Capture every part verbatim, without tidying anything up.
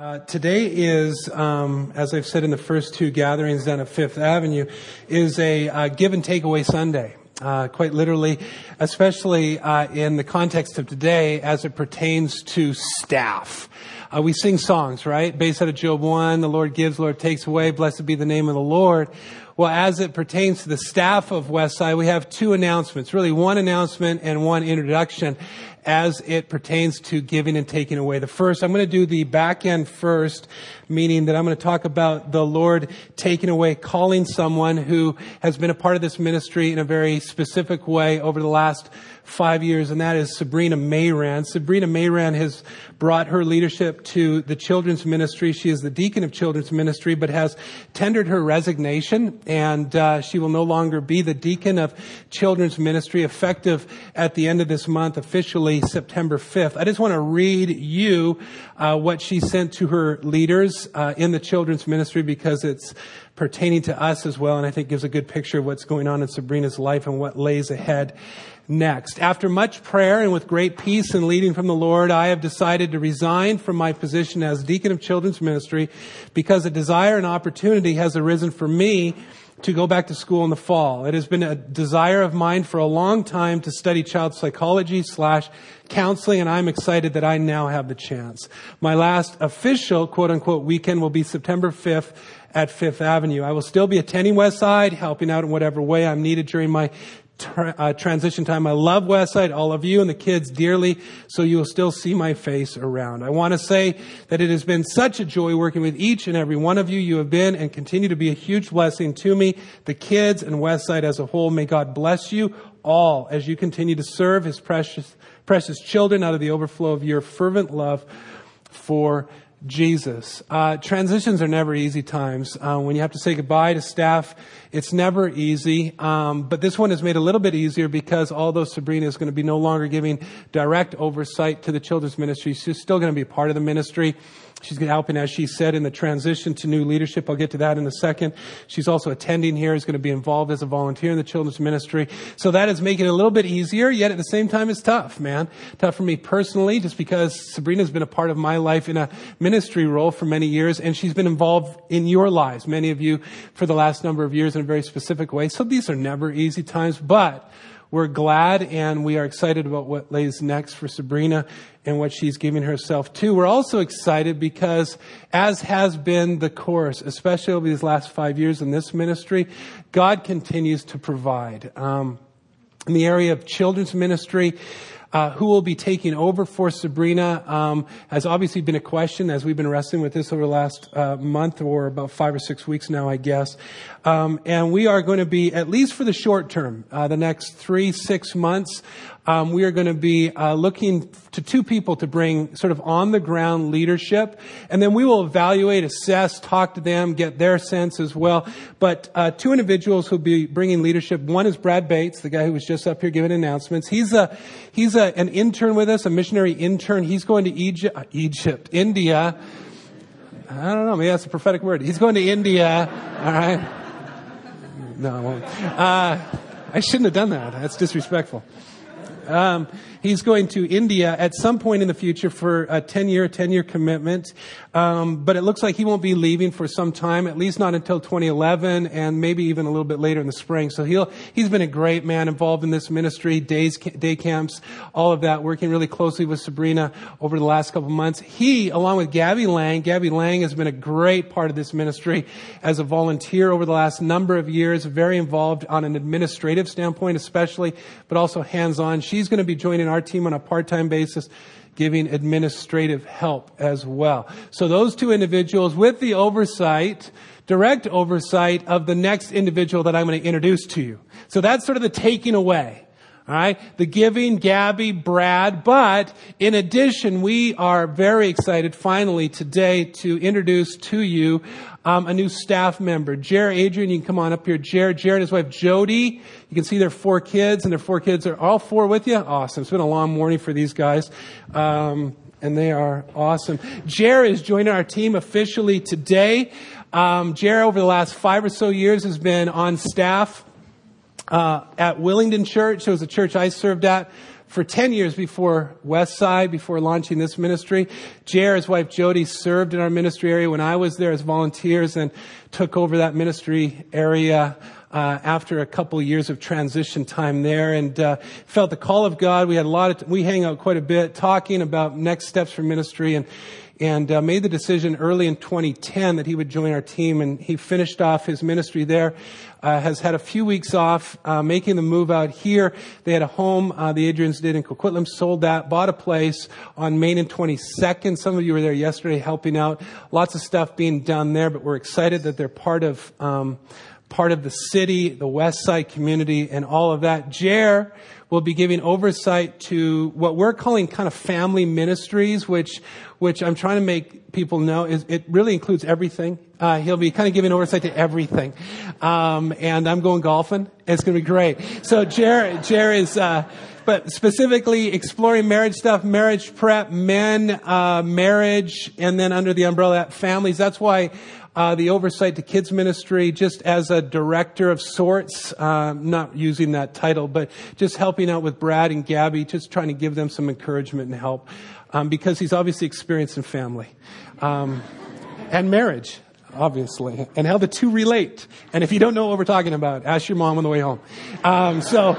Uh, today is, um, as I've said in the first two gatherings down at Fifth Avenue, is a uh, give and take away Sunday. Uh, quite literally, especially uh, in the context of today as it pertains to staff. Uh, we sing songs, right? Based out of Job one, the Lord gives, the Lord takes away, blessed be the name of the Lord. Well, as it pertains to the staff of Westside, we have two announcements, really one announcement and one introduction as it pertains to giving and taking away. The first, I'm going to do the back end first, meaning that I'm going to talk about the Lord taking away, calling someone who has been a part of this ministry in a very specific way over the last five years, and that is Sabrina Mayran. Sabrina Mayran has brought her leadership to the children's ministry. She is the deacon of children's ministry, but has tendered her resignation, and uh, she will no longer be the deacon of children's ministry, effective at the end of this month, officially September fifth. I just want to read you uh, what she sent to her leaders uh, in the children's ministry, because it's pertaining to us as well, and I think gives a good picture of what's going on in Sabrina's life and what lays ahead next. After much prayer and with great peace and leading from the Lord, I have decided to resign from my position as deacon of children's ministry because a desire and opportunity has arisen for me to go back to school in the fall. It has been a desire of mine for a long time to study child psychology slash counseling, and I'm excited that I now have the chance. My last official quote-unquote weekend will be September fifth at Fifth Avenue. I will still be attending Westside, helping out in whatever way I'm needed during my Tra- uh, transition time. I love Westside, all of you and the kids dearly, so you will still see my face around. I want to say that it has been such a joy working with each and every one of you. You have been and continue to be a huge blessing to me, the kids, and Westside as a whole. May God bless you all as you continue to serve His precious, precious children out of the overflow of your fervent love for Jesus. Uh, transitions are never easy times. Uh, when you have to say goodbye to staff, it's never easy. Um, but this one is made a little bit easier because although Sabrina is going to be no longer giving direct oversight to the children's ministry, she's still going to be a part of the ministry. She's going to help, as she said, in the transition to new leadership. I'll get to that in a second. She's also attending here, is going to be involved as a volunteer in the children's ministry. So that is making it a little bit easier, yet at the same time it's tough, man. Tough for me personally, just because Sabrina's been a part of my life in a ministry role for many years, and she's been involved in your lives, many of you, for the last number of years in a very specific way. So these are never easy times, but we're glad and we are excited about what lays next for Sabrina and what she's giving herself to. We're also excited because, as has been the course, especially over these last five years in this ministry, God continues to provide. Um, in the area of children's ministry, Uh, who will be taking over for Sabrina um, has obviously been a question as we've been wrestling with this over the last uh, month or about five or six weeks now, I guess. Um, and we are going to be, at least for the short term, uh, the next three, six months, um, we are going to be uh, looking to two people to bring sort of on-the-ground leadership. And then we will evaluate, assess, talk to them, get their sense as well. But uh, two individuals who will be bringing leadership. One is Brad Bates, the guy who was just up here giving announcements. He's a he's a an intern with us, a missionary intern. He's going to Egypt, Egypt, India. I don't know, maybe that's a prophetic word. He's going to India. All right. No, I won't. Uh, I shouldn't have done that. That's disrespectful. Um, he's going to India at some point in the future for a ten-year, ten-year commitment. Um, but it looks like he won't be leaving for some time, at least not until twenty eleven, and maybe even a little bit later in the spring. So he'll, he's been a great man involved in this ministry, days, day camps, all of that, working really closely with Sabrina over the last couple of months. He, along with Gabby Lang, Gabby Lang has been a great part of this ministry as a volunteer over the last number of years, very involved on an administrative standpoint especially, but also hands-on. She's going to be joining our team on a part-time basis, giving administrative help as well. So those two individuals with the oversight, direct oversight of the next individual that I'm going to introduce to you. So that's sort of the taking away. All right. The giving, Gabby, Brad. But in addition, we are very excited finally today to introduce to you um, a new staff member. Jared, Adrian, you can come on up here. Jared, Jared and his wife, Jody. You can see their four kids, and their four kids are all four with you. Awesome. It's been a long morning for these guys. Um, and they are awesome. Jared is joining our team officially today. Um, Jared, over the last five or so years, has been on staff Uh, at Willingdon Church. It was a church I served at for ten years before Westside, before launching this ministry. Jer, his wife Jody, served in our ministry area when I was there as volunteers and took over that ministry area uh, after a couple of years of transition time there, and uh, felt the call of God. We had a lot of, t- we hang out quite a bit talking about next steps for ministry, and and uh, made the decision early in twenty ten that he would join our team, and he finished off his ministry there. Uh, has had a few weeks off, uh, making the move out here. They had a home, uh, the Adrians did in Coquitlam, sold that, bought a place on Main and twenty-second. Some of you were there yesterday helping out. Lots of stuff being done there, but we're excited that they're part of, um, part of the city, the West Side community, and all of that. Jer will be giving oversight to what we're calling kind of family ministries, which, which I'm trying to make people know is it really includes everything. Uh, he'll be kind of giving oversight to everything. Um, and I'm going golfing. It's going to be great. So Jer, Jer is, uh, but specifically exploring marriage stuff, marriage prep, men, uh, marriage, and then under the umbrella of families. That's why Uh, the oversight to kids ministry, just as a director of sorts, uh, not using that title, but just helping out with Brad and Gabby, just trying to give them some encouragement and help, um, because he's obviously experienced in family, um, and marriage, obviously, and how the two relate. And if you don't know what we're talking about, ask your mom on the way home. Um, so,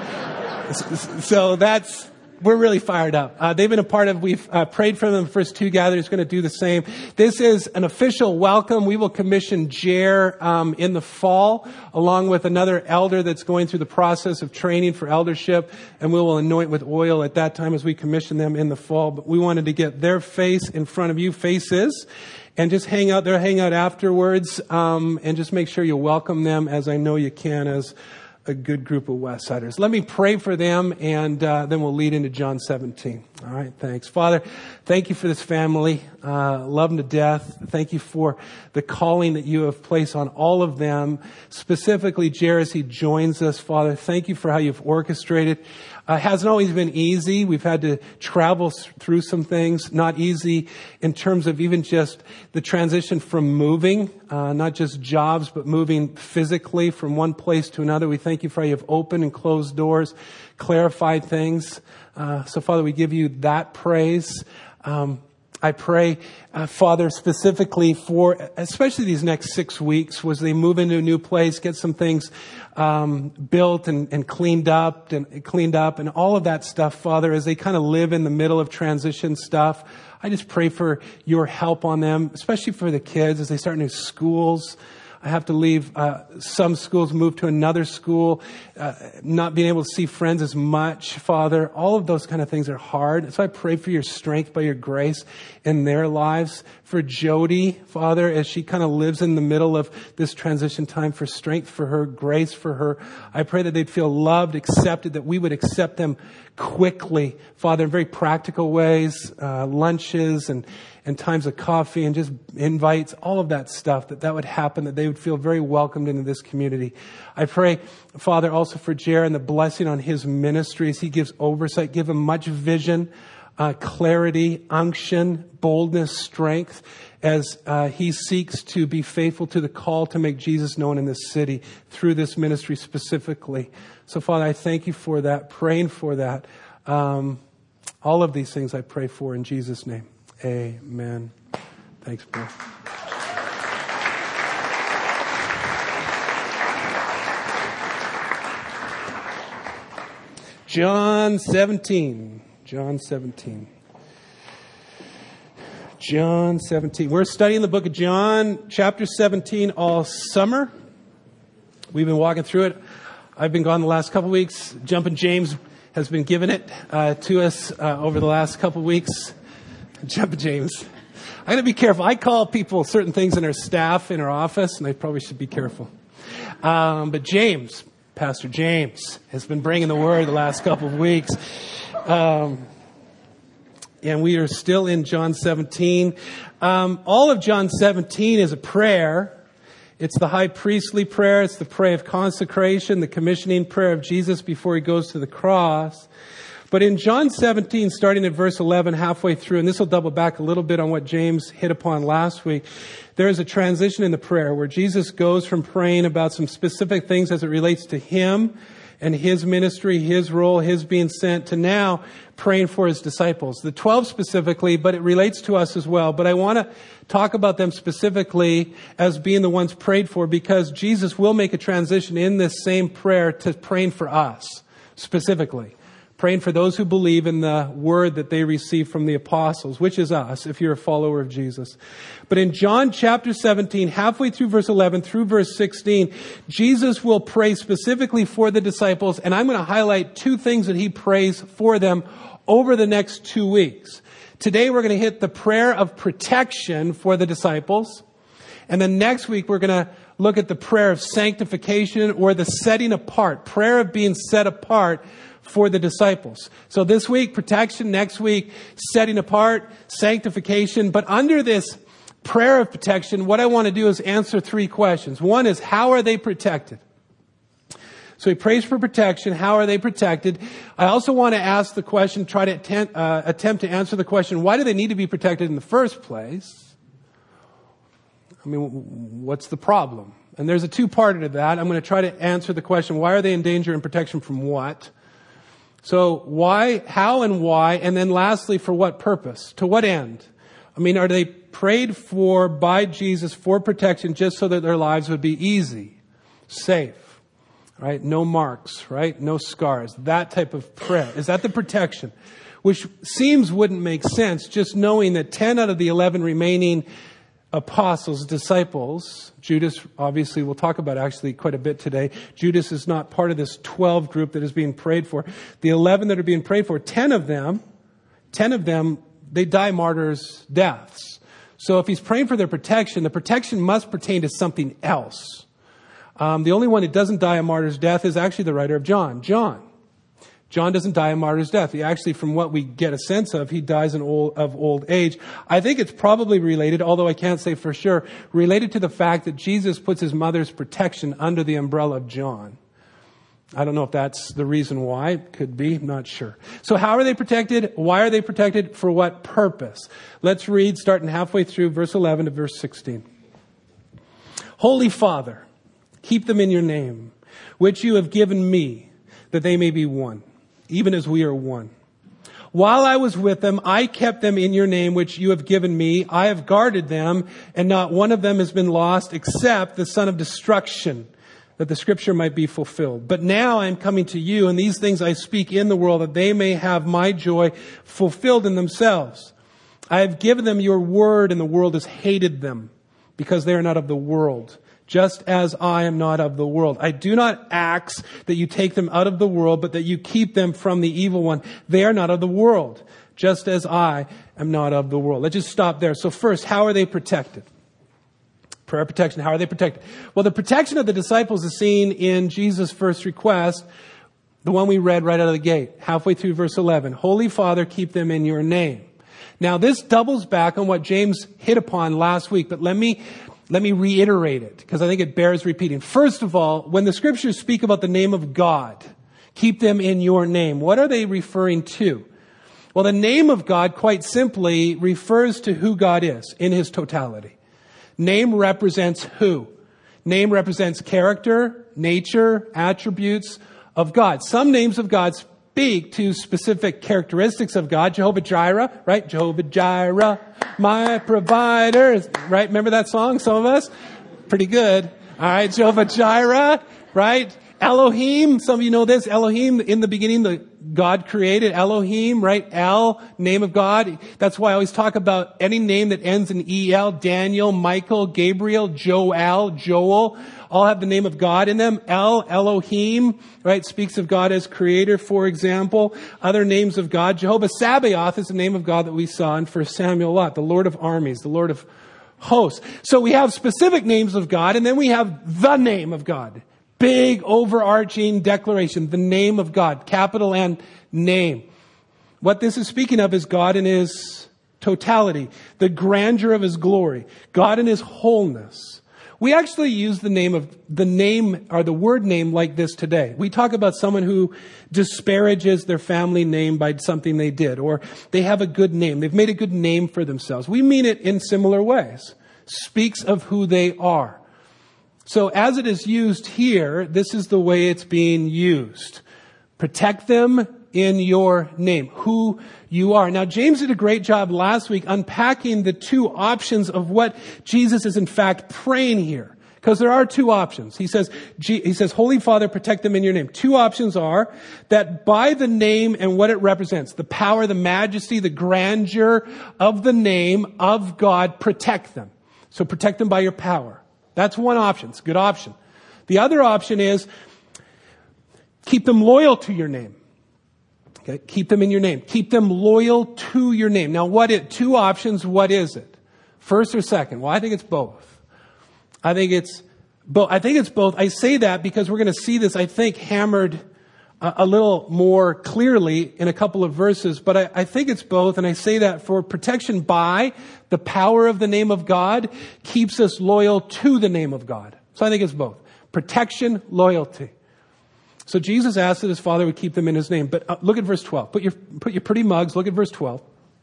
so that's, we're really fired up. Uh, they've been a part of, we've uh, prayed for them the first two gatherings, going to do the same. This is an official welcome. We will commission Jer um, in the fall, along with another elder that's going through the process of training for eldership, and we will anoint with oil at that time as we commission them in the fall. But we wanted to get their face in front of you, faces, and just hang out there, hang out afterwards, um, and just make sure you welcome them, as I know you can, as a good group of Westsiders. Let me pray for them, and uh, then we'll lead into John seventeen. All right, thanks. Father, thank you for this family. Uh, love them to death. Thank you for the calling that you have placed on all of them, specifically Jer as he joins us, Father. Thank you for how you've orchestrated. Uh, hasn't always been easy. We've had to travel through some things. Not easy in terms of even just the transition from moving, uh, not just jobs, but moving physically from one place to another. We thank you for how you've opened and closed doors, clarified things. Uh, so, Father, we give you that praise. Um, I pray, uh, Father, specifically for, especially these next six weeks, as they move into a new place, get some things um, built and, and cleaned up and cleaned up and all of that stuff, Father, as they kind of live in the middle of transition stuff. I just pray for your help on them, especially for the kids as they start new schools. I have to leave uh, some schools, move to another school, uh, not being able to see friends as much, Father. All of those kind of things are hard. So I pray for your strength by your grace in their lives. For Jody, Father, as she kind of lives in the middle of this transition time, for strength for her, grace for her. I pray that they'd feel loved, accepted, that we would accept them quickly, Father, in very practical ways, uh, lunches and and times of coffee and just invites, all of that stuff, that that would happen, that they would feel very welcomed into this community. I pray, Father, also for Jer and the blessing on his ministry as he gives oversight. Give him much vision, uh, clarity, unction, boldness, strength, as uh, he seeks to be faithful to the call to make Jesus known in this city through this ministry specifically. So, Father, I thank you for that, praying for that. Um, all of these things I pray for in Jesus' name. Amen. Thanks, Bill. John seventeen. John seventeen. John seventeen. We're studying the book of John, chapter seventeen, all summer. We've been walking through it. I've been gone the last couple weeks. Jumpin' James has been giving it uh, to us uh, over the last couple weeks. Jumpin' James. I got to be careful. I call people certain things in our staff, in our office, and I probably should be careful. Um, but James, Pastor James, has been bringing the word the last couple of weeks. Um, and we are still in John seventeen. Um, all of John seventeen is a prayer. It's the high priestly prayer. It's the prayer of consecration, the commissioning prayer of Jesus before he goes to the cross. But in John seventeen, starting at verse eleven, halfway through, and this will double back a little bit on what James hit upon last week, there is a transition in the prayer where Jesus goes from praying about some specific things as it relates to him and his ministry, his role, his being sent, to now praying for his disciples. The twelve specifically, but it relates to us as well. But I want to talk about them specifically as being the ones prayed for, because Jesus will make a transition in this same prayer to praying for us specifically. Praying for those who believe in the word that they received from the apostles, which is us, if you're a follower of Jesus. But in John chapter seventeen, halfway through verse eleven through verse sixteen, Jesus will pray specifically for the disciples. And I'm going to highlight two things that he prays for them over the next two weeks. Today we're going to hit the prayer of protection for the disciples. And then next week we're going to look at the prayer of sanctification, or the setting apart, prayer of being set apart for the disciples. So this week, protection. Next week, setting apart, sanctification. But under this prayer of protection, what I want to do is answer three questions. One is, how are they protected? So he prays for protection. How are they protected? I also want to ask the question, try to attempt, uh, attempt to answer the question, why do they need to be protected in the first place? I mean, what's the problem? And there's a two-parter to that. I'm going to try to answer the question, why are they in danger and protection from what? So why, how and why, and then lastly, for what purpose? To what end? I mean, are they prayed for by Jesus for protection just so that their lives would be easy, safe, right? No marks, right? No scars, that type of prayer. Is that the protection? Which seems wouldn't make sense, just knowing that ten out of the eleven remaining apostles, disciples, Judas, obviously we'll talk about actually quite a bit today. Judas is not part of this twelve group that is being prayed for. The eleven that are being prayed for, ten of them, ten of them, they die martyrs' deaths. So if he's praying for their protection, the protection must pertain to something else. Um, the only one that doesn't die a martyr's death is actually the writer of John, John. John doesn't die a martyr's death. He actually, from what we get a sense of, he dies in old, of old age. I think it's probably related, although I can't say for sure, related to the fact that Jesus puts his mother's protection under the umbrella of John. I don't know if that's the reason why. Could be, not sure. So how are they protected? Why are they protected? For what purpose? Let's read, starting halfway through verse eleven to verse sixteen. Holy Father, keep them in your name, which you have given me, that they may be one, even as we are one. While I was with them, I kept them in your name, which you have given me. I have guarded them, and not one of them has been lost, except the son of destruction, that the scripture might be fulfilled. But now I am coming to you, and these things I speak in the world, that they may have my joy fulfilled in themselves. I have given them your word, and the world has hated them, because they are not of the world, just as I am not of the world. I do not ask that you take them out of the world, but that you keep them from the evil one. They are not of the world, just as I am not of the world. Let's just stop there. So first, how are they protected? Prayer protection, how are they protected? Well, the protection of the disciples is seen in Jesus' first request, the one we read right out of the gate, halfway through verse eleven. Holy Father, keep them in your name. Now, this doubles back on what James hit upon last week, but let me Let me reiterate it, because I think it bears repeating. First of all, when the scriptures speak about the name of God, keep them in your name, what are they referring to? Well, the name of God, quite simply, refers to who God is in his totality. Name represents who? Name represents character, nature, attributes of God. Some names of God speak to specific characteristics of God. Jehovah Jireh, right? Jehovah Jireh, my provider, right? Remember that song, some of us? Pretty good. All right, Jehovah Jireh, right? Elohim, some of you know this. Elohim, in the beginning, the God created Elohim, right? El, name of God. That's why I always talk about any name that ends in E L, Daniel, Michael, Gabriel, Joel, Joel, all have the name of God in them. El, Elohim, right? Speaks of God as creator, for example. Other names of God. Jehovah Sabaoth is the name of God that we saw in First Samuel a lot. The Lord of armies, the Lord of hosts. So we have specific names of God, and then we have the name of God. Big overarching declaration, the name of God, capital N, name. What this is speaking of is God in his totality, the grandeur of his glory, God in his wholeness. We actually use the name of the name or the word name like this today. We talk about someone who disparages their family name by something they did, or they have a good name. They've made a good name for themselves. We mean it in similar ways. Speaks of who they are. So as it is used here, this is the way it's being used. Protect them in your name, who you are. Now, James did a great job last week unpacking the two options of what Jesus is in fact praying here. Because there are two options. He says, he says, Holy Father, protect them in your name. Two options are that by the name and what it represents, the power, the majesty, the grandeur of the name of God, protect them. So protect them by your power. That's one option. It's a good option. The other option is keep them loyal to your name. Okay, keep them in your name. Keep them loyal to your name. Now, what it, two options, what is it? First or second? Well, I think it's both. I think it's both. I think it's both. I say that because we're going to see this, I think, hammered a, a little more clearly in a couple of verses. But I, I think it's both. And I say that for protection by the power of the name of God keeps us loyal to the name of God. So I think it's both. Protection, loyalty. So Jesus asked that his Father would keep them in his name. But uh, look at verse twelve. Put your, put your pretty mugs. Look at verse twelve.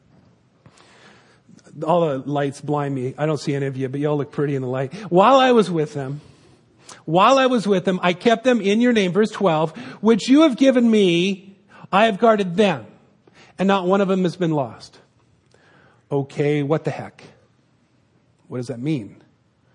All the lights blind me. I don't see any of you, but y'all look pretty in the light. While I was with them, while I was with them, I kept them in your name. Verse twelve, which you have given me, I have guarded them, and not one of them has been lost. Okay, what the heck? What does that mean?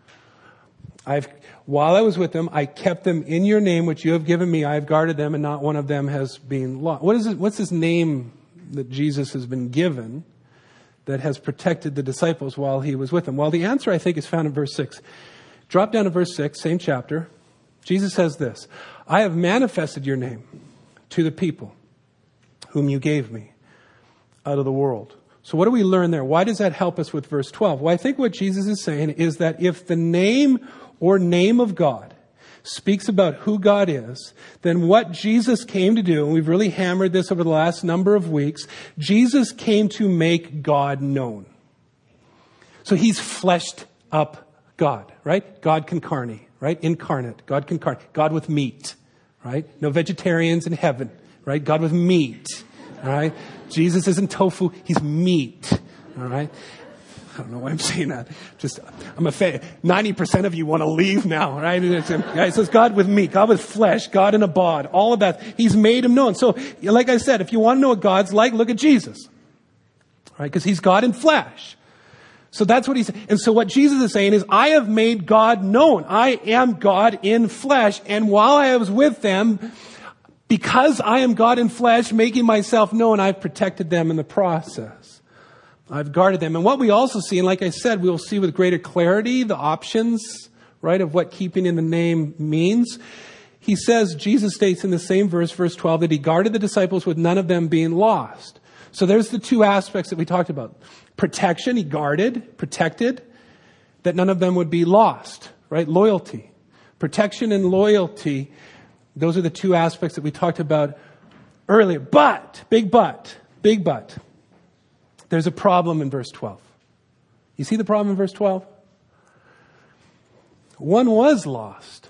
I've, while I was with them, I kept them in your name, which you have given me. I have guarded them, and not one of them has been lost. What is it? What's this name that Jesus has been given that has protected the disciples while he was with them? Well, the answer, I think, is found in verse six. Drop down to verse six, same chapter. Jesus says this, I have manifested your name to the people whom you gave me out of the world. So what do we learn there? Why does that help us with verse twelve? Well, I think what Jesus is saying is that if the name or name of God speaks about who God is, then what Jesus came to do, and we've really hammered this over the last number of weeks, Jesus came to make God known. So he's fleshed up God, right? God concarne, right? Incarnate, God concarne, God with meat, right? No vegetarians in heaven, right? God with meat, all right? Jesus isn't tofu, he's meat, all right? I don't know why I'm saying that. Just, I'm a fan. ninety percent of you want to leave now, right? It's, it says God with meat, God with flesh, God in a bod, all of that. He's made him known. So, like I said, if you want to know what God's like, look at Jesus, right? Because he's God in flesh. So that's what he's, and so what Jesus is saying is, I have made God known. I am God in flesh. And while I was with them, because I am God in flesh, making myself known, I've protected them in the process. I've guarded them. And what we also see, and like I said, we'll see with greater clarity the options, right, of what keeping in the name means. He says, Jesus states in the same verse, verse twelve, that he guarded the disciples with none of them being lost. So there's the two aspects that we talked about. Protection, he guarded, protected, that none of them would be lost, right? Loyalty. Protection and loyalty, those are the two aspects that we talked about earlier. But, big but, big but. There's a problem in verse twelve. You see the problem in verse twelve? One was lost.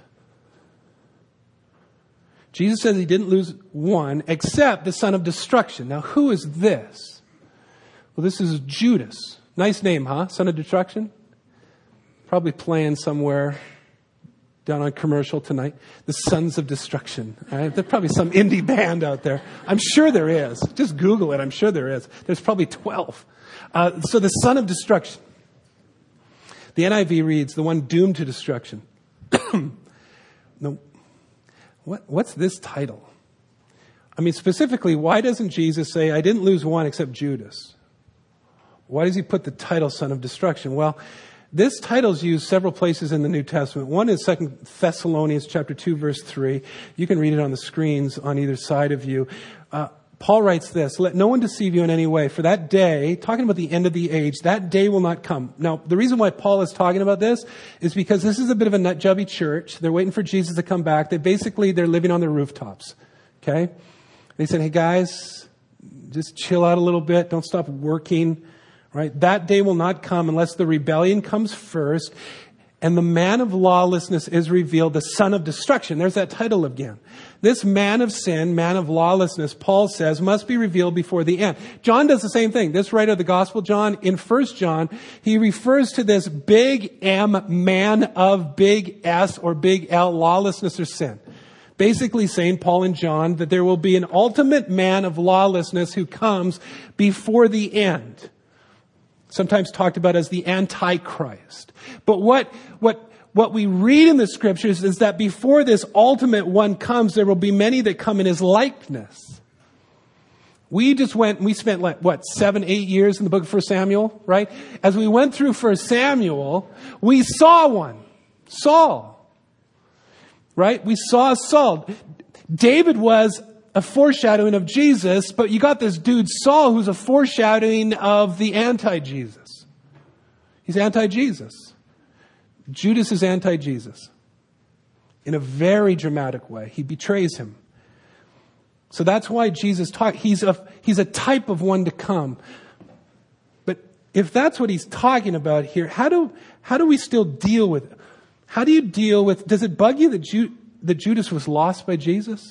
Jesus says he didn't lose one except the son of destruction. Now, who is this? Well, this is Judas. Nice name, huh? Son of destruction? Probably playing somewhere down on commercial tonight. The Sons of Destruction. Right? There's probably some indie band out there. I'm sure there is. Just Google it. I'm sure there is. There's probably twelve. Uh, so the Son of Destruction. The N I V reads, the one doomed to destruction. No, what, what's this title? I mean, specifically, why doesn't Jesus say, I didn't lose one except Judas? Why does he put the title Son of Destruction? Well, this title is used several places in the New Testament. One is Second Thessalonians chapter two, verse three. You can read it on the screens on either side of you. Uh, Paul writes this, let no one deceive you in any way, for that day, talking about the end of the age, that day will not come. Now, the reason why Paul is talking about this is because this is a bit of a nut-jubby church. They're waiting for Jesus to come back. They basically, they're living on their rooftops. Okay? They said, hey guys, just chill out a little bit. Don't stop working. Right? That day will not come unless the rebellion comes first. And the man of lawlessness is revealed, the son of destruction. There's that title again. This man of sin, man of lawlessness, Paul says, must be revealed before the end. John does the same thing. This writer of the Gospel, John, in First John, he refers to this big M, man of big S or big L, lawlessness or sin. Basically saying, Paul and John, that there will be an ultimate man of lawlessness who comes before the end. Sometimes talked about as the Antichrist. But what, what, what we read in the scriptures is that before this ultimate one comes, there will be many that come in his likeness. We just went, we spent like, what, seven, eight years in the book of First Samuel, right? As we went through First Samuel, we saw one. Saul. Right? We saw Saul. David was a foreshadowing of Jesus, but you got this dude Saul who's a foreshadowing of the anti-Jesus. He's anti-Jesus. Judas is anti-Jesus. In a very dramatic way. He betrays him. So that's why Jesus taught, he's a, he's a type of one to come. But if that's what he's talking about here, how do, how do we still deal with it? How do you deal with, does it bug you that, Ju, that Judas was lost by Jesus?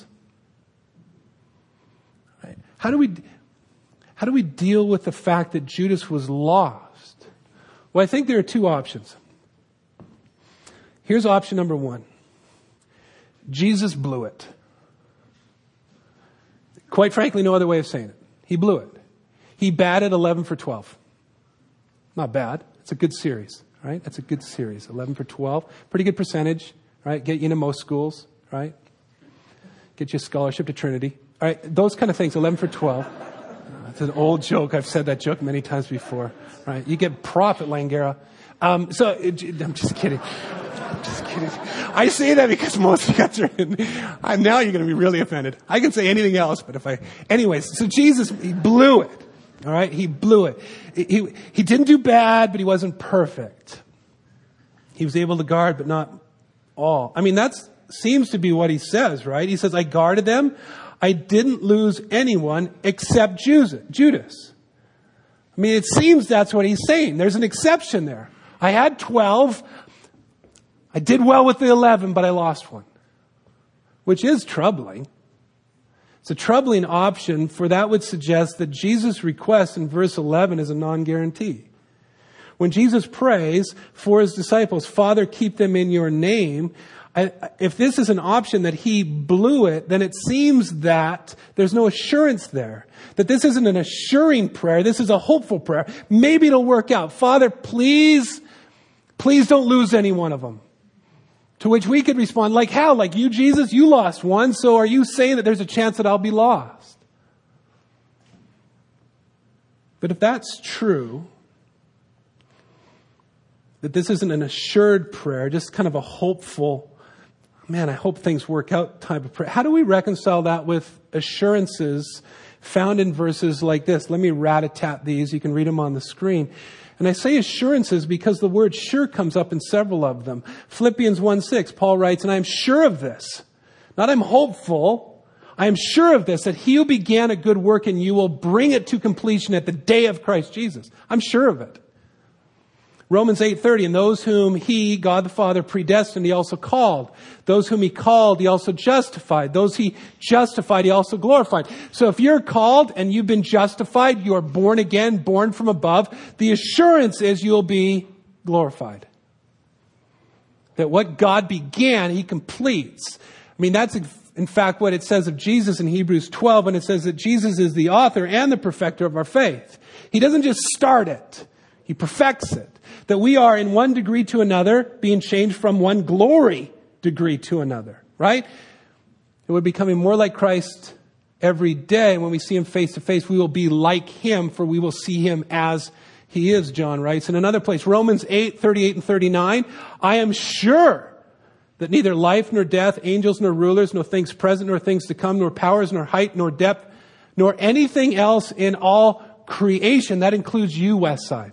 How do we, how do we deal with the fact that Judas was lost? Well, I think there are two options. Here's option number one. Jesus blew it. Quite frankly, no other way of saying it. He blew it. He batted eleven for twelve. Not bad. It's a good series, right? That's a good series. eleven for twelve. Pretty good percentage, right? Get you into most schools, right? Get you a scholarship to Trinity. All right, those kind of things, eleven for twelve. Uh, it's an old joke. I've said that joke many times before. Right? You get profit, Langara. Um, so, it, I'm just kidding. I'm just kidding. I say that because most of you guys are in. I'm, now you're going to be really offended. I can say anything else, but if I... Anyways, so Jesus, he blew it. All right? He blew it. He, he didn't do bad, but he wasn't perfect. He was able to guard, but not all. I mean, that's seems to be what he says, right? He says, I guarded them. I didn't lose anyone except Judas. I mean, it seems that's what he's saying. There's an exception there. I had twelve. I did well with the eleven, but I lost one. Which is troubling. It's a troubling option, for that would suggest that Jesus' request in verse eleven is a non-guarantee. When Jesus prays for his disciples, Father, keep them in your name, I, if this is an option that he blew it, then it seems that there's no assurance there. That this isn't an assuring prayer. This is a hopeful prayer. Maybe it'll work out. Father, please, please don't lose any one of them. To which we could respond, like how? Like you, Jesus, you lost one. So are you saying that there's a chance that I'll be lost? But if that's true, that this isn't an assured prayer, just kind of a hopeful, man, I hope things work out type of prayer. How do we reconcile that with assurances found in verses like this? Let me rat-a-tat these. You can read them on the screen. And I say assurances because the word sure comes up in several of them. Philippians one six, Paul writes, and I am sure of this. Not I'm hopeful. I am sure of this, that he who began a good work in you will bring it to completion at the day of Christ Jesus. I'm sure of it. Romans eight thirty, and those whom he, God the Father, predestined, he also called. Those whom he called, he also justified. Those he justified, he also glorified. So if you're called and you've been justified, you are born again, born from above, the assurance is you'll be glorified. That what God began, he completes. I mean, that's in fact what it says of Jesus in Hebrews twelve, when it says that Jesus is the author and the perfecter of our faith. He doesn't just start it, he perfects it. That we are in one degree to another, being changed from one glory degree to another, right? And we're becoming more like Christ every day. When we see him face to face, we will be like him, for we will see him as he is, John writes. In another place, Romans eight thirty-eight and thirty-nine, I am sure that neither life nor death, angels nor rulers, nor things present nor things to come, nor powers nor height nor depth, nor anything else in all creation, that includes you, Westside.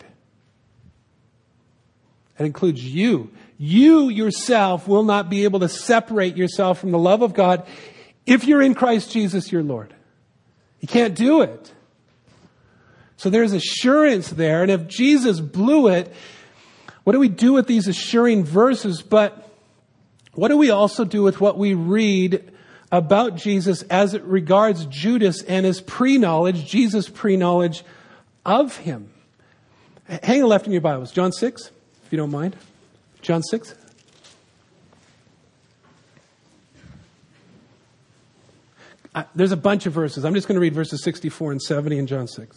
That includes you. You yourself will not be able to separate yourself from the love of God if you're in Christ Jesus, your Lord. You can't do it. So there's assurance there. And if Jesus blew it, What do we do with these assuring verses? But what do we also do with what we read about Jesus as it regards Judas and his pre-knowledge, Jesus' pre-knowledge of him? Hang a left in your Bibles. John six, if you don't mind. John six. Uh, there's a bunch of verses. I'm just going to read verses sixty-four and seventy in John six.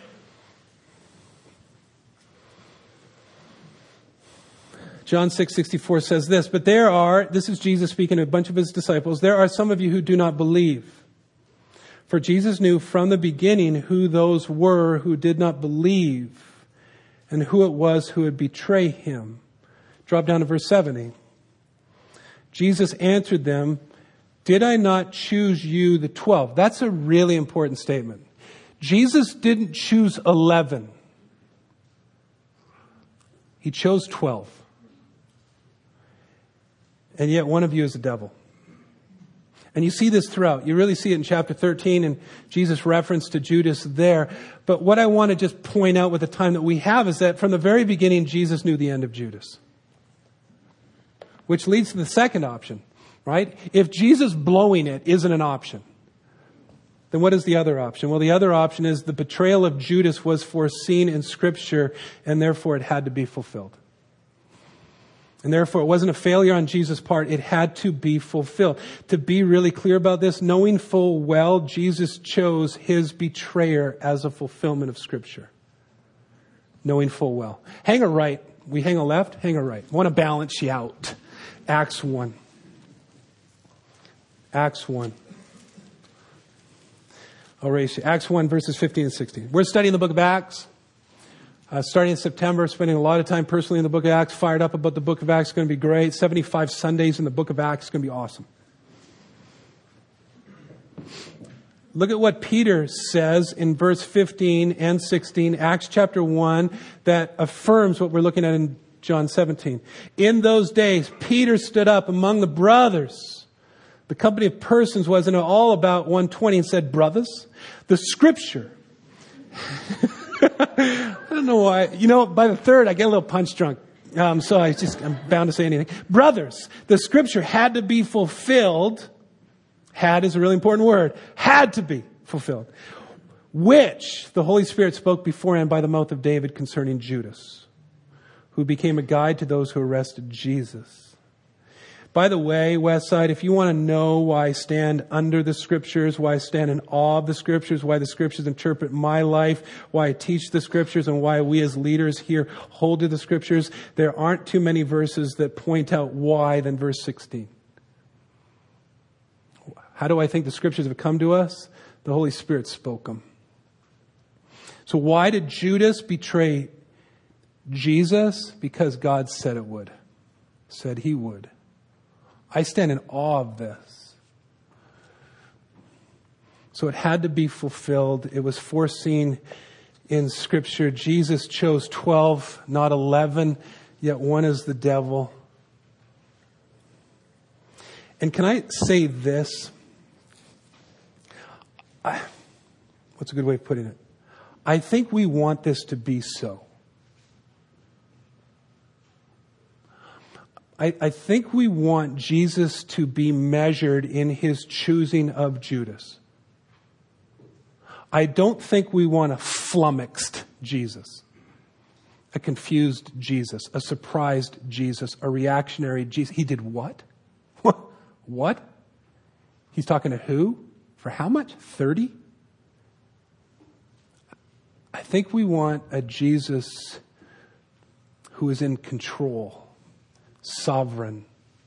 John six sixty-four says this, but there are, this is Jesus speaking to a bunch of his disciples, there are some of you who do not believe. For Jesus knew from the beginning who those were who did not believe and who it was who would betray him. Drop down to verse seventy. Jesus answered them, did I not choose you, the twelve? That's a really important statement. Jesus didn't choose eleven. He chose twelve. And yet one of you is the devil. And you see this throughout. You really see it in chapter thirteen and Jesus' reference to Judas there. But what I want to just point out with the time that we have is that from the very beginning, Jesus knew the end of Judas. Which leads to the second option, right? If Jesus blowing it isn't an option, then what is the other option? Well, the other option is the betrayal of Judas was foreseen in Scripture and therefore it had to be fulfilled. And therefore, it wasn't a failure on Jesus' part. It had to be fulfilled. To be really clear about this, knowing full well, Jesus chose his betrayer as a fulfillment of Scripture. Knowing full well. Hang a right. We hang a left, hang a right. I want to balance you out. Acts one. Acts one. I'll raise you. Acts one, verses fifteen and sixteen. We're studying the book of Acts. Uh, starting in September, spending a lot of time personally in the book of Acts, fired up about the book of Acts. It's going to be great. seventy-five Sundays in the book of Acts. It's going to be awesome. Look at what Peter says in verse fifteen and sixteen, Acts chapter one, that affirms what we're looking at in John seventeen. In those days, Peter stood up among the brothers. The company of persons was in all about one twenty and said, brothers, the Scripture... I don't know why. You know, by the third, I get a little punch drunk. Um, so I just, I'm bound to say anything. Brothers, the Scripture had to be fulfilled. Had is a really important word. Had to be fulfilled. Which the Holy Spirit spoke beforehand by the mouth of David concerning Judas, who became a guide to those who arrested Jesus. By the way, Westside, if you want to know why I stand under the Scriptures, why I stand in awe of the Scriptures, why the Scriptures interpret my life, why I teach the Scriptures, and why we as leaders here hold to the Scriptures, there aren't too many verses that point out why than verse sixteen. How do I think the Scriptures have come to us? The Holy Spirit spoke them. So why did Judas betray Jesus? Because God said it would. Said he would. I stand in awe of this. So it had to be fulfilled. It was foreseen in Scripture. Jesus chose twelve, not eleven, yet one is the devil. And can I say this? I, what's a good way of putting it? I think we want this to be so. I, I think we want Jesus to be measured in his choosing of Judas. I don't think we want a flummoxed Jesus, a confused Jesus, a surprised Jesus, a reactionary Jesus. He did what? What? He's talking to who? For how much? thirty? I think we want a Jesus who is in control. Sovereign.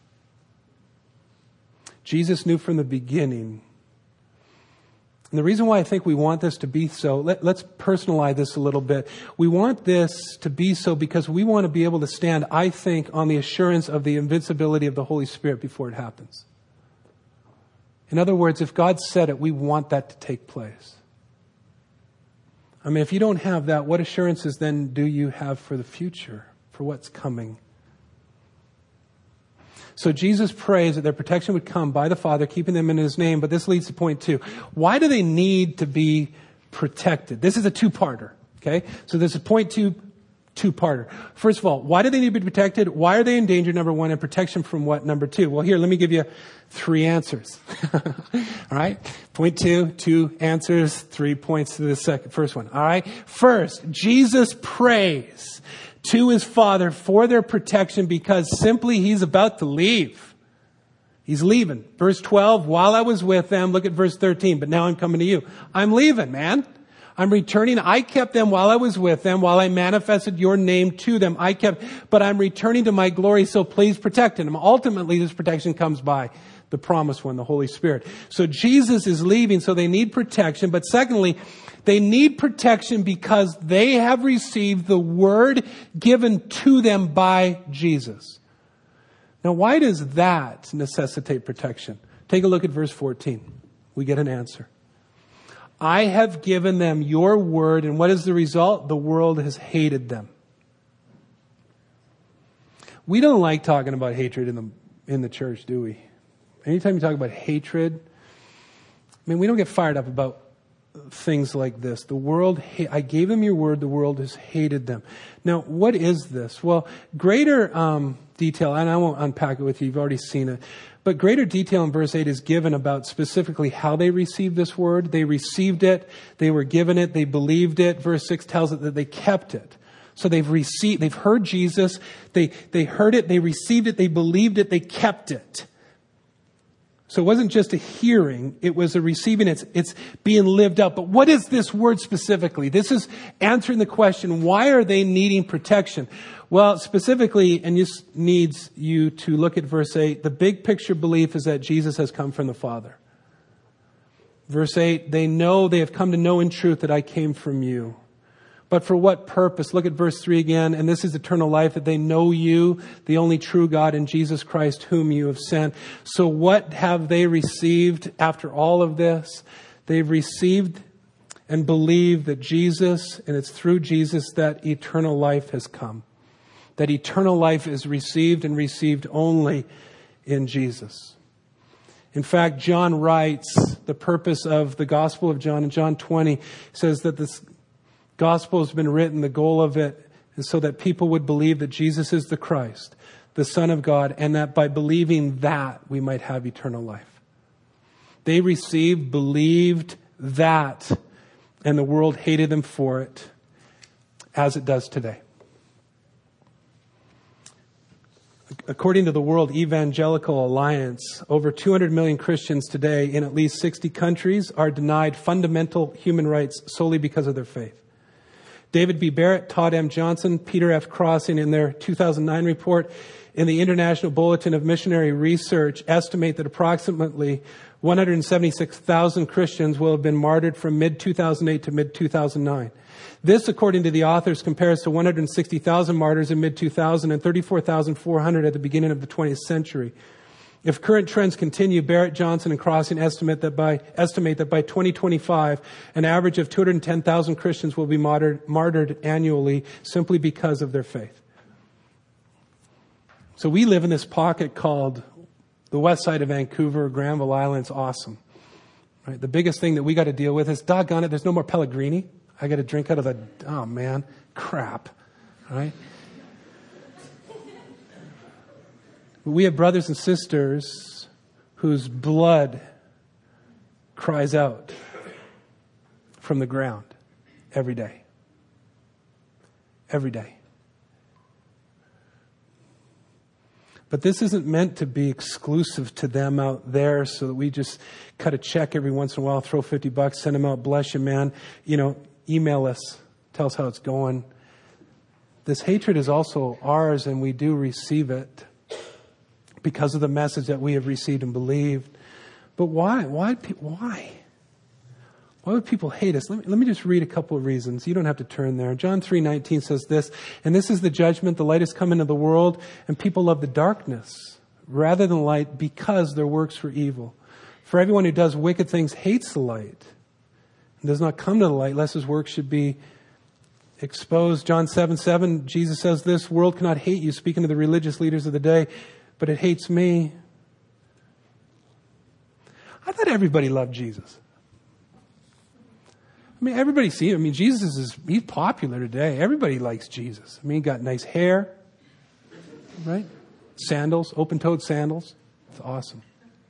Jesus knew from the beginning. And the reason why I think we want this to be so, let, let's personalize this a little bit. We want this to be so because we want to be able to stand, I think, on the assurance of the invincibility of the Holy Spirit before it happens. In other words, if God said it, we want that to take place. I mean, if you don't have that, what assurances then do you have for the future, for what's coming? So Jesus prays that their protection would come by the Father, keeping them in his name. But this leads to point two. Why do they need to be protected? This is a two-parter. Okay. So this is point two, two-parter. First of all, why do they need to be protected? Why are they in danger, number one, and protection from what, number two? Well, here, let me give you three answers. All right? Point two, two answers, three points to the second, first one. All right? First, Jesus prays to his Father for their protection because simply he's about to leave. He's leaving. Verse twelve, while I was with them, look at verse thirteen, but now I'm coming to you. I'm leaving, man. I'm returning. I kept them while I was with them, while I manifested your name to them. I kept, but I'm returning to my glory, so please protect them. Ultimately, this protection comes by the promised one, the Holy Spirit. So Jesus is leaving, so they need protection. But secondly, they need protection because they have received the word given to them by Jesus. Now, why does that necessitate protection? Take a look at verse fourteen. We get an answer. I have given them your word, and what is the result? The world has hated them. We don't like talking about hatred in the in the church, do we? Anytime you talk about hatred, I mean, we don't get fired up about things like this. The world, I gave them your word, the world has hated them. Now, what is this? Well, greater um, detail, and I won't unpack it with you, you've already seen it, but greater detail in verse eight is given about specifically how they received this word. They received it, they were given it, they believed it. Verse six tells it that they kept it. So they've received, they've heard Jesus, they, they heard it, they received it, they believed it, they kept it. So it wasn't just a hearing, it was a receiving, it's, it's being lived out. But what is this word specifically? This is answering the question, why are they needing protection? Well, specifically, and this needs you to look at verse eight, the big picture belief is that Jesus has come from the Father. Verse eight, they know, they have come to know in truth that I came from you. But for what purpose? Look at verse three again. And this is eternal life, that they know you, the only true God, and Jesus Christ, whom you have sent. So what have they received after all of this? They've received and believed that Jesus, and it's through Jesus that eternal life has come. That eternal life is received and received only in Jesus. In fact, John writes the purpose of the Gospel of John in John twenty says that this Gospel has been written, the goal of it is so that people would believe that Jesus is the Christ, the Son of God, and that by believing that we might have eternal life. They received, believed that, and the world hated them for it, as it does today. According to the World Evangelical Alliance, over two hundred million Christians today in at least sixty countries are denied fundamental human rights solely because of their faith. David B. Barrett, Todd M. Johnson, Peter F. Crossing in their two thousand nine report in the International Bulletin of Missionary Research estimate that approximately one hundred seventy-six thousand Christians will have been martyred from mid two thousand eight to mid two thousand nine. This, according to the authors, compares to one hundred sixty thousand martyrs in mid two thousand and thirty-four thousand four hundred at the beginning of the twentieth century. If current trends continue, Barrett, Johnson, and Crossing estimate that by estimate that by twenty twenty-five, an average of two hundred ten thousand Christians will be martyred, martyred annually simply because of their faith. So we live in this pocket called the west side of Vancouver, Granville Island. It's awesome. Right? The biggest thing that we got to deal with is, doggone it, there's no more Pellegrini. I got to drink out of the, oh man, crap. Right? We have brothers and sisters whose blood cries out from the ground every day. Every day. But this isn't meant to be exclusive to them out there so that we just cut a check every once in a while, throw fifty bucks, send them out, bless you, man. You know, email us, tell us how it's going. This hatred is also ours, and we do receive it because of the message that we have received and believed. But why? Why? Why? Why would people hate us? Let me, let me just read a couple of reasons. You don't have to turn there. John three nineteen says this, and this is the judgment. The light has come into the world, and people love the darkness rather than light because their works were evil. For everyone who does wicked things hates the light and does not come to the light, lest his works should be exposed. John seven seven, Jesus says this, world cannot hate you, speaking to the religious leaders of the day, but it hates me. I thought everybody loved Jesus. I mean, everybody sees him. I mean, Jesus is, he's popular today. Everybody likes Jesus. I mean, he got nice hair, right? Sandals, open-toed sandals. It's awesome.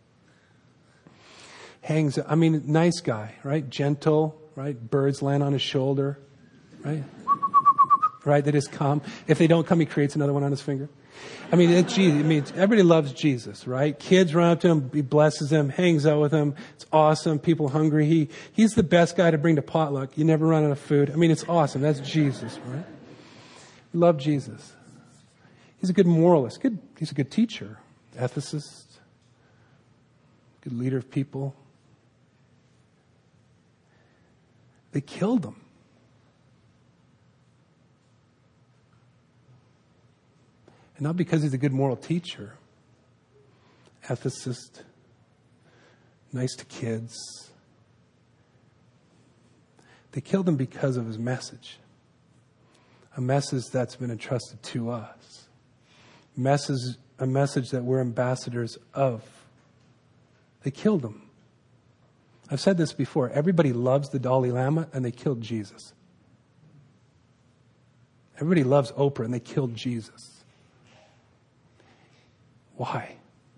Hangs, I mean, nice guy, right? Gentle, right? Birds land on his shoulder, right? Right? They just come. If they don't come, he creates another one on his finger. I mean, it's Jesus. I mean, everybody loves Jesus, right? Kids run up to him, he blesses them, hangs out with them. It's awesome. People hungry. He he's the best guy to bring to potluck. You never run out of food. I mean, it's awesome. That's Jesus, right? Love Jesus. He's a good moralist. Good. He's a good teacher, ethicist, good leader of people. They killed him. And not because he's a good moral teacher, ethicist, nice to kids. They killed him because of his message. A message that's been entrusted to us. Message, a message that we're ambassadors of. They killed him. I've said this before. Everybody loves the Dalai Lama, and they killed Jesus. Everybody loves Oprah, and they killed Jesus. Why?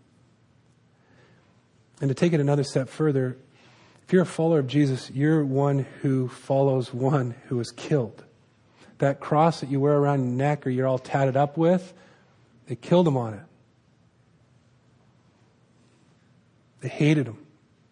And to take it another step further, if you're a follower of Jesus, you're one who follows one who was killed. That cross that you wear around your neck or you're all tatted up with, they killed him on it. They hated him.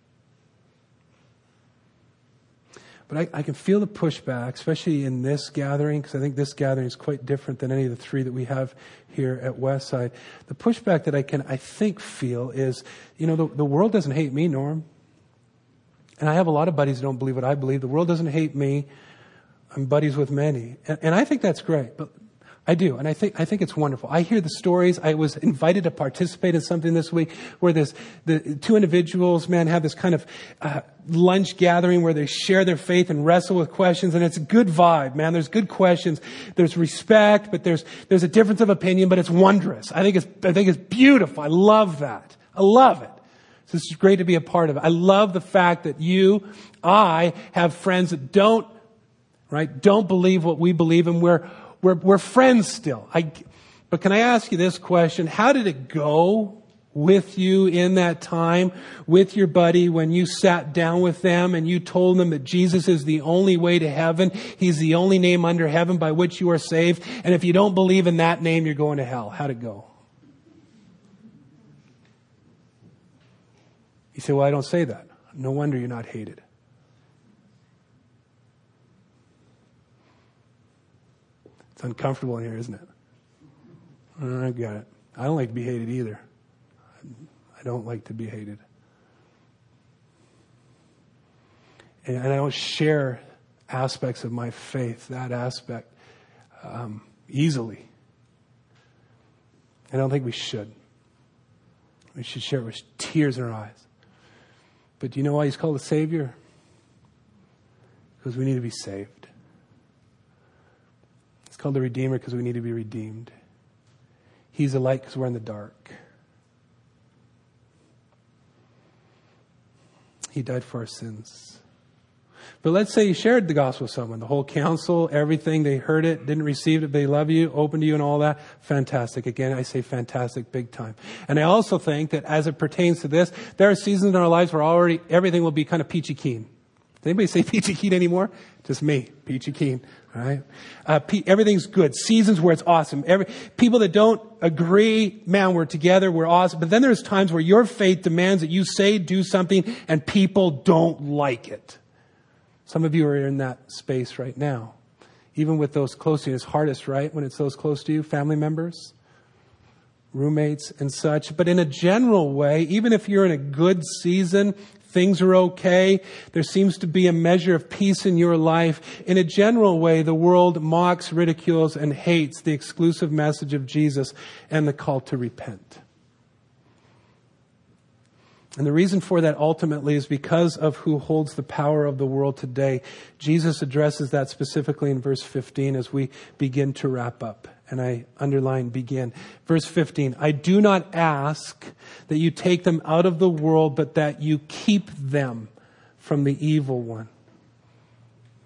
But I, I can feel the pushback, especially in this gathering, because I think this gathering is quite different than any of the three that we have here at Westside. The pushback that I can, I think, feel is, you know, the, the world doesn't hate me, Norm. And I have a lot of buddies who don't believe what I believe. The world doesn't hate me. I'm buddies with many. And, and I think that's great. But I do, and I think I think it's wonderful. I hear the stories. I was invited to participate in something this week where this the two individuals, man, have this kind of uh, lunch gathering where they share their faith and wrestle with questions, and it's a good vibe, man. There's good questions. There's respect, but there's there's a difference of opinion, but it's wondrous. I think it's I think it's beautiful. I love that. I love it. So it's great to be a part of it. I love the fact that you, I, have friends that don't, right, don't believe what we believe, and we're We're, we're friends still. I, but can I ask you this question? How did it go with you in that time with your buddy when you sat down with them and you told them that Jesus is the only way to heaven? He's the only name under heaven by which you are saved. And if you don't believe in that name, you're going to hell. How'd it go? You say, well, I don't say that. No wonder you're not hated. It's uncomfortable in here, isn't it? I got it. I don't like to be hated either. I don't like to be hated. And I don't share aspects of my faith, that aspect, um, easily. I don't think we should. We should share it with tears in our eyes. But do you know why he's called a Savior? Because we need to be saved. Called the Redeemer because we need to be redeemed. He's the light because we're in the dark. He died for our sins. But let's say you shared the gospel with someone. The whole council, everything, they heard it, didn't receive it, they love you, open to you and all that. Fantastic. Again, I say fantastic big time. And I also think that as it pertains to this, there are seasons in our lives where already everything will be kind of peachy keen. Does anybody say peachy keen anymore? Just me, peachy keen. All right, uh, pe- everything's good. Seasons where it's awesome. Every people that don't agree, man, we're together, we're awesome. But then there's times where your faith demands that you say, do something, and people don't like it. Some of you are in that space right now, even with those close to you. It's hardest, right, when it's those close to you, family members, roommates, and such. But in a general way, even if you're in a good season, things are okay. There seems to be a measure of peace in your life. In a general way, the world mocks, ridicules, and hates the exclusive message of Jesus and the call to repent. And the reason for that ultimately is because of who holds the power of the world today. Jesus addresses that specifically in verse fifteen as we begin to wrap up. And I underline begin. Verse fifteen, I do not ask that you take them out of the world, but that you keep them from the evil one.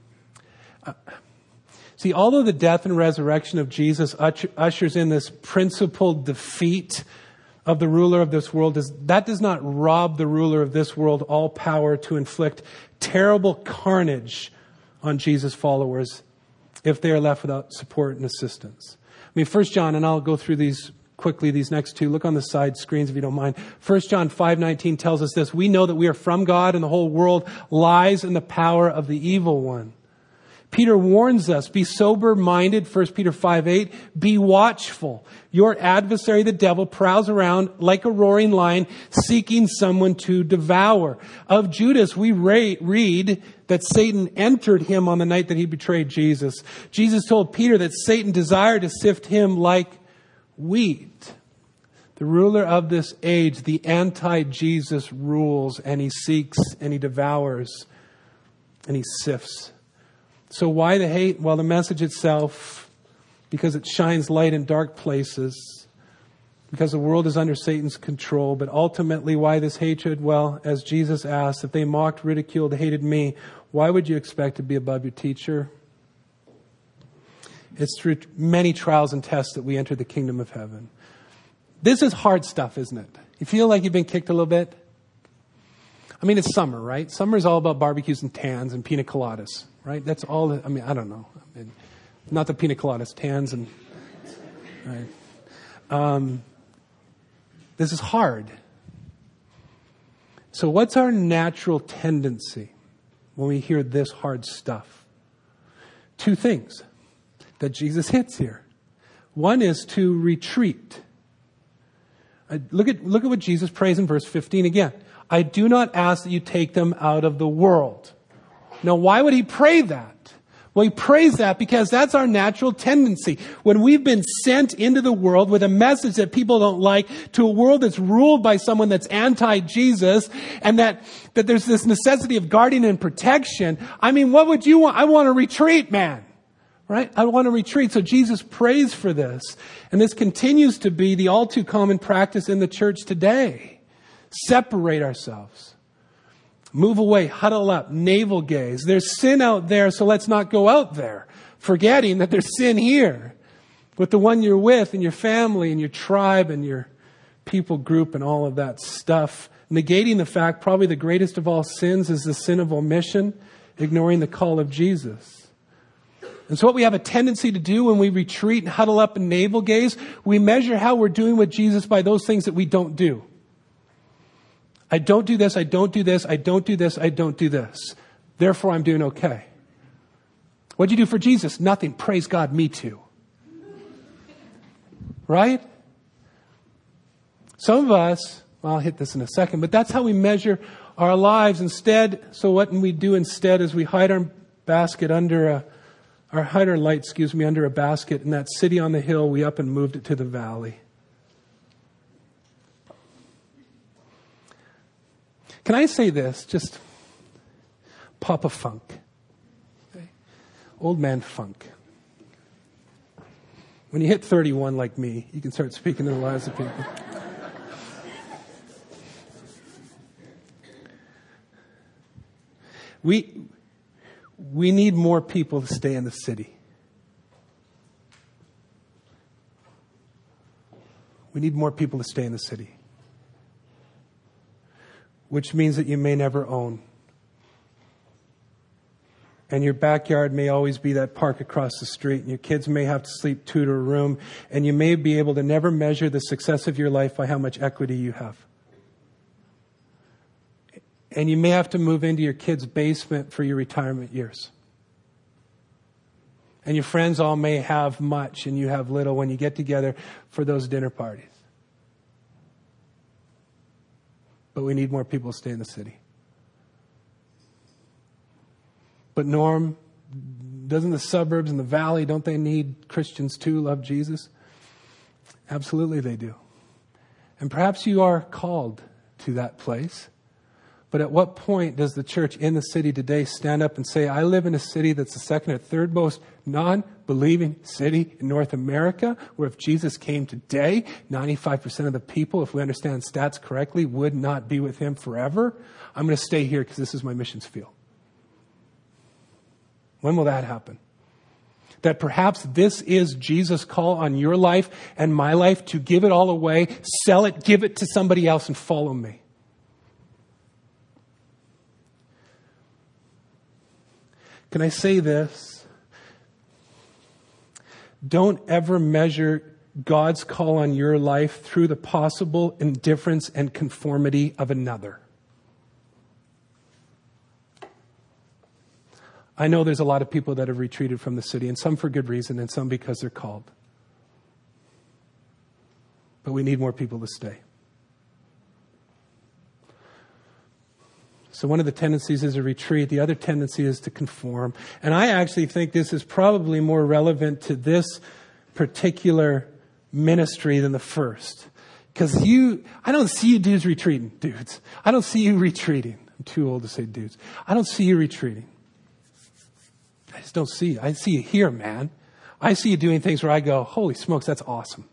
Uh, see, although the death and resurrection of Jesus ushers in this principled defeat of the ruler of this world, that does not rob the ruler of this world all power to inflict terrible carnage on Jesus' followers if they are left without support and assistance. I mean, First John, and I'll go through these quickly, these next two. Look on the side screens if you don't mind. First John five nineteen tells us this: we know that we are from God and the whole world lies in the power of the evil one. Peter warns us, be sober-minded, First Peter five eight, be watchful. Your adversary, the devil, prowls around like a roaring lion, seeking someone to devour. Of Judas, we ra- read that Satan entered him on the night that he betrayed Jesus. Jesus told Peter that Satan desired to sift him like wheat. The ruler of this age, the anti-Jesus, rules, and he seeks and he devours and he sifts. So why the hate? Well, the message itself, because it shines light in dark places, because the world is under Satan's control. But ultimately, why this hatred? Well, as Jesus asked, if they mocked, ridiculed, hated me, why would you expect to be above your teacher? It's through many trials and tests that we enter the kingdom of heaven. This is hard stuff, isn't it? You feel like you've been kicked a little bit? I mean, it's summer, right? Summer is all about barbecues and tans and pina coladas, right? That's all. I mean, I don't know. I mean, not the pina coladas, tans and, right? Um, this is hard. So what's our natural tendency when we hear this hard stuff? Two things that Jesus hits here. One is to retreat. Uh, look at, look at what Jesus prays in verse fifteen again. I do not ask that you take them out of the world. Now, why would he pray that? Well, he prays that because that's our natural tendency. When we've been sent into the world with a message that people don't like, to a world that's ruled by someone that's anti-Jesus, and that, that there's this necessity of guarding and protection. I mean, what would you want? I want to retreat, man. Right? I want to retreat. So Jesus prays for this. And this continues to be the all too common practice in the church today. Separate ourselves. Move away, huddle up, navel gaze. There's sin out there, so let's not go out there. Forgetting that there's sin here with the one you're with and your family and your tribe and your people group and all of that stuff. Negating the fact probably the greatest of all sins is the sin of omission, ignoring the call of Jesus. And so what we have a tendency to do when we retreat and huddle up and navel gaze, we measure how we're doing with Jesus by those things that we don't do. I don't do this, I don't do this, I don't do this, I don't do this. Therefore, I'm doing okay. What'd you do for Jesus? Nothing. Praise God, me too. Right? Some of us, well, I'll hit this in a second, but that's how we measure our lives instead. So what we do instead is we hide our basket under a, or hide our light, excuse me, under a basket in that city on the hill. We up and moved it to the valley. Can I say this? Just Papa Funk. Okay. Old man funk. When you hit thirty-one like me, you can start speaking to the lives of people. We, we need more people to stay in the city. We need more people to stay in the city. Which means that you may never own. And your backyard may always be that park across the street. And your kids may have to sleep two to a room. And you may be able to never measure the success of your life by how much equity you have. And you may have to move into your kid's basement for your retirement years. And your friends all may have much and you have little when you get together for those dinner parties. But we need more people to stay in the city. But Norm, doesn't the suburbs and the valley, don't they need Christians too, love Jesus? Absolutely they do. And perhaps you are called to that place. But at what point does the church in the city today stand up and say, I live in a city that's the second or third most non-believing city in North America, where if Jesus came today, ninety-five percent of the people, if we understand stats correctly, would not be with him forever. I'm going to stay here because this is my missions field. When will that happen? That perhaps this is Jesus' call on your life and my life to give it all away, sell it, give it to somebody else, and follow me. Can I say this? Don't ever measure God's call on your life through the possible indifference and conformity of another. I know there's a lot of people that have retreated from the city, and some for good reason, and some because they're called. But we need more people to stay. So one of the tendencies is a retreat. The other tendency is to conform. And I actually think this is probably more relevant to this particular ministry than the first. Because you, I don't see you dudes retreating, dudes. I don't see you retreating. I'm too old to say dudes. I don't see you retreating. I just don't see you. I see you here, man. I see you doing things where I go, holy smokes, that's awesome.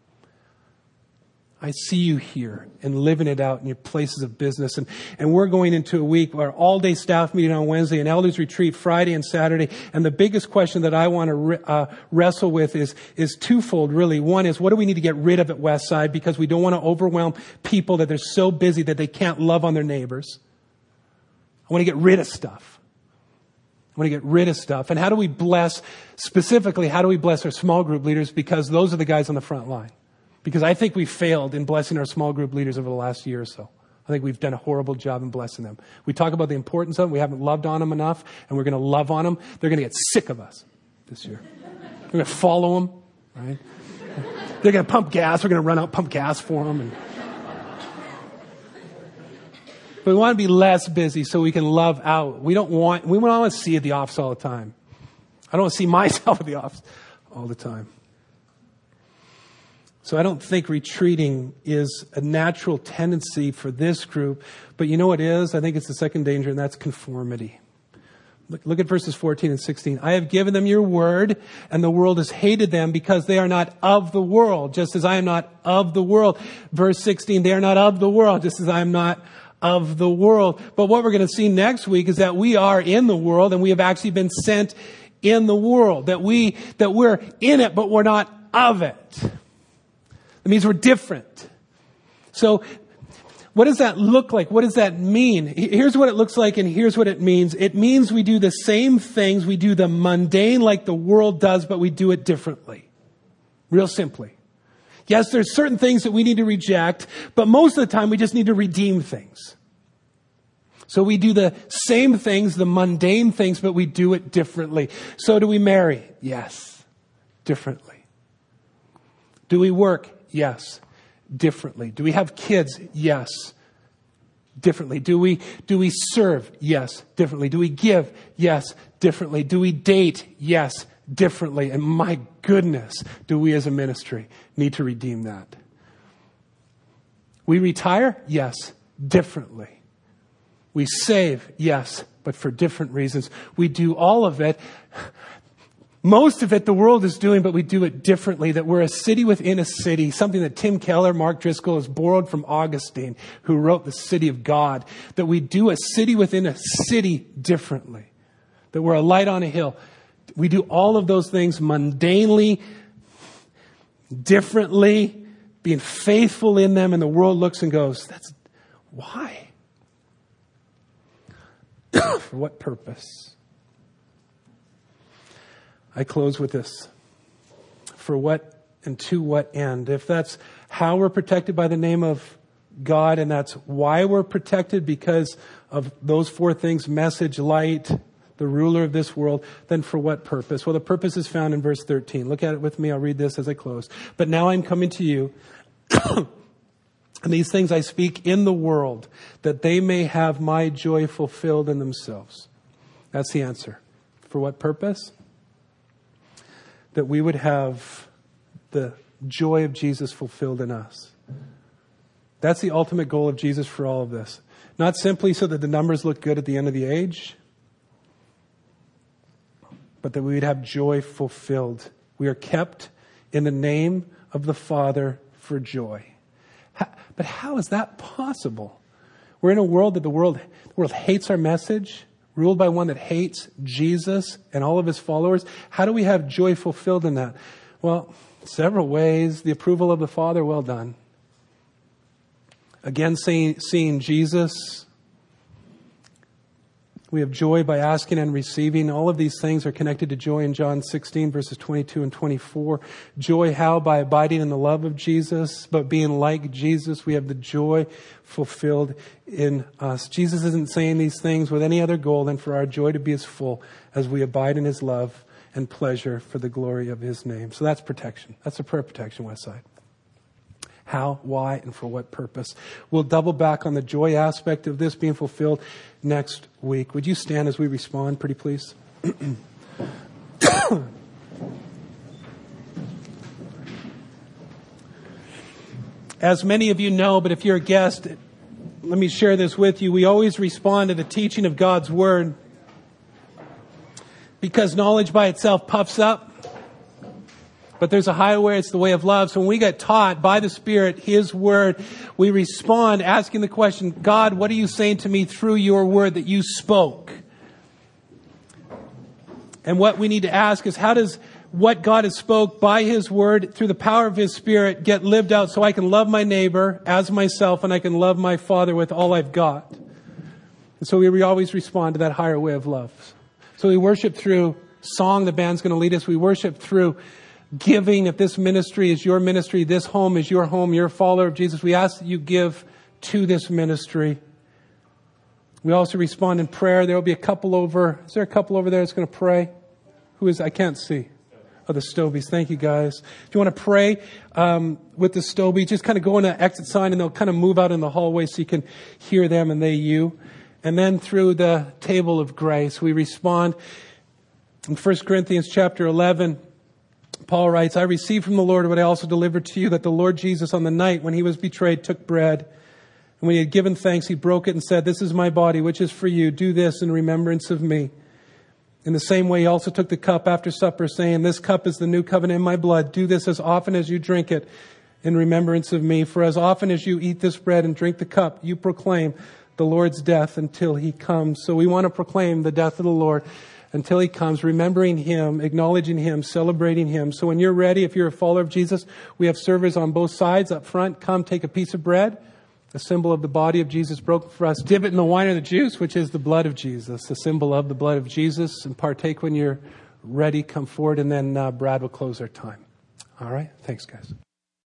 I see you here and living it out in your places of business. And, and we're going into a week where all-day staff meeting on Wednesday and elders retreat Friday and Saturday. And the biggest question that I want to re- uh, wrestle with is, is twofold, really. One is, what do we need to get rid of at Westside? Because we don't want to overwhelm people that they're so busy that they can't love on their neighbors. I want to get rid of stuff. I want to get rid of stuff. And how do we bless, specifically, how do we bless our small group leaders? Because those are the guys on the front line. Because I think we failed in blessing our small group leaders over the last year or so. I think we've done a horrible job in blessing them. We talk about the importance of them. We haven't loved on them enough, and we're going to love on them. They're going to get sick of us this year. We're going to follow them, right? They're going to pump gas. We're going to run out, pump gas for them. And... But we want to be less busy so we can love out. We don't want, we don't want to see at the office all the time. I don't want to see myself at the office all the time. So I don't think retreating is a natural tendency for this group. But you know what is? I think it's the second danger, and that's conformity. Look, look at verses fourteen and sixteen. I have given them your word, and the world has hated them because they are not of the world, just as I am not of the world. Verse sixteen, they are not of the world, just as I am not of the world. But what we're going to see next week is that we are in the world, and we have actually been sent in the world. That we, that we're in it, but we're not of it. It means we're different. So what does that look like? What does that mean? Here's what it looks like, and here's what it means. It means we do the same things. We do the mundane like the world does, but we do it differently. Real simply. Yes, there's certain things that we need to reject, but most of the time we just need to redeem things. So we do the same things, the mundane things, but we do it differently. So do we marry? Yes, differently. Do we work? Yes, differently. Do we have kids? Yes, differently. Do we, do we serve? Yes, differently. Do we give? Yes, differently. Do we date? Yes, differently. And my goodness, do we as a ministry need to redeem that? We retire? Yes, differently. We save? Yes, but for different reasons. We do all of it. Most of it the world is doing, but we do it differently. That we're a city within a city. Something that Tim Keller, Mark Driscoll has borrowed from Augustine, who wrote The City of God. That we do a city within a city differently. That we're a light on a hill. We do all of those things mundanely, differently, being faithful in them, and the world looks and goes, that's why? For what purpose? I close with this. For what and to what end? If that's how we're protected by the name of God, and that's why we're protected because of those four things, message, light, the ruler of this world, then for what purpose? Well, the purpose is found in verse thirteen. Look at it with me. I'll read this as I close. But now I'm coming to you, and these things I speak in the world, that they may have my joy fulfilled in themselves. That's the answer. For what purpose? That we would have the joy of Jesus fulfilled in us. That's the ultimate goal of Jesus for all of this. Not simply so that the numbers look good at the end of the age, but that we would have joy fulfilled. We are kept in the name of the Father for joy. But But how is that possible? We're in a world that the world, the world hates our message, ruled by one that hates Jesus and all of his followers. How do we have joy fulfilled in that? Well, several ways. The approval of the Father, well done. Again, seeing, seeing Jesus. We have joy by asking and receiving. All of these things are connected to joy in John sixteen, verses twenty-two and twenty-four. Joy how? By abiding in the love of Jesus, but being like Jesus, we have the joy fulfilled in us. Jesus isn't saying these things with any other goal than for our joy to be as full as we abide in his love and pleasure for the glory of his name. So that's protection. That's a prayer protection, Westside. How, why, and for what purpose. We'll double back on the joy aspect of this being fulfilled next week. Would you stand as we respond, pretty please? As many of you know, but if you're a guest, let me share this with you. We always respond to the teaching of God's Word because knowledge by itself puffs up. But there's a higher way. It's the way of love. So when we get taught by the Spirit, his word, we respond asking the question, God, what are you saying to me through your word that you spoke? And what we need to ask is, how does what God has spoke by his word through the power of his Spirit get lived out so I can love my neighbor as myself and I can love my Father with all I've got? And so we always respond to that higher way of love. So we worship through song. The band's going to lead us. We worship through giving. If this ministry is your ministry, this home is your home, you're a follower of Jesus, we ask that you give to this ministry. We also respond in prayer. There will be a couple over. Is there a couple over there that's going to pray? Who is? I can't see. Oh, the Stobies. Thank you, guys. If you want to pray um, with the Stobies, just kind of go in the exit sign and they'll kind of move out in the hallway so you can hear them and they you. And then through the table of grace, we respond. In First Corinthians chapter eleven, Paul writes, I received from the Lord what I also delivered to you, that the Lord Jesus on the night when he was betrayed took bread. And when he had given thanks, he broke it and said, this is my body, which is for you. Do this in remembrance of me. In the same way, he also took the cup after supper, saying, this cup is the new covenant in my blood. Do this as often as you drink it in remembrance of me. For as often as you eat this bread and drink the cup, you proclaim the Lord's death until he comes. So we want to proclaim the death of the Lord until he comes, remembering him, acknowledging him, celebrating him. So when you're ready, if you're a follower of Jesus, we have servers on both sides up front. Come take a piece of bread, a symbol of the body of Jesus broken for us. Dip it in the wine or the juice, which is the blood of Jesus, a symbol of the blood of Jesus. And partake when you're ready. Come forward, and then uh, Brad will close our time. All right? Thanks, guys.